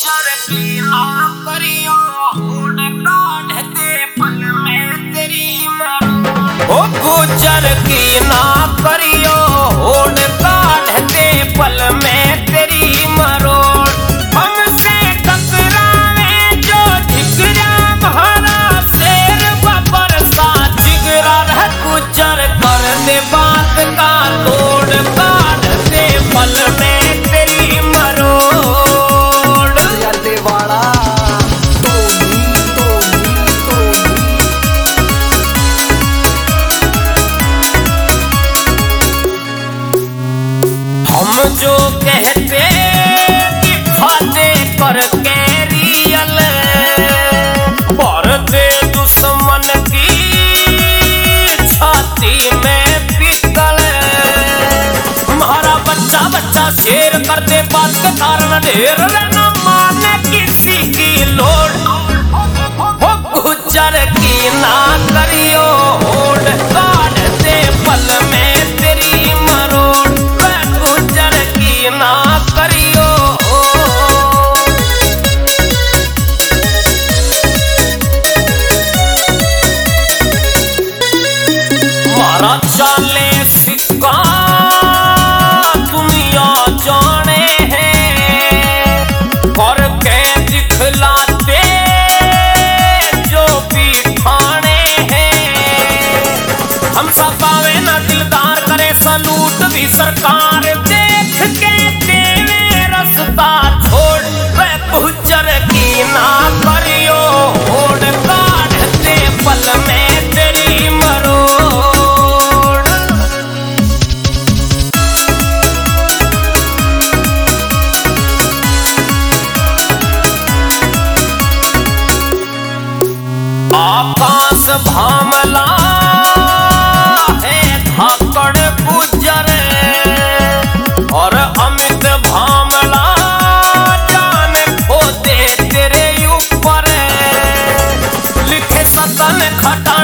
गुजर की ना करियो होड़ काढ़ते पल में तेरी मरो। ओ गुजर की ना करियो होड़ काढ़ते पल में तेरी मरोड़। हमसे टकरावे जो ठिकरा महारा शेर बबर सा जिगरा रह गुजर कर दे बात का तोड़ काढ़ते पल में तेरी मरोड़। हम जो कहते कि फादे करके रियल भरते दुश्मन की छाती में पिघल। हमारा बच्चा बच्चा शेर करते बात के कारण ढेर न माने किसी की लोड। हो गुजर की ना करियो होड़ काढ़ते पल में तेरी मरोड़। गुजर की ना करियो मारा चाले सिक्का दुनिया जाने हैं करके दिखलाते जो भी ठाणे हैं। हम सतावे ना दिलदार करे सलूट भी सरकार देख के देवे रास्ता छोड़। वे गुजर की ना करियो होड़ काढ़ते पल में तेरी मरोड़। आकाश भामला है धाकड़ गुजर और अमित भामला जान खो दे तेरे ऊपर। लिखे सतन खटा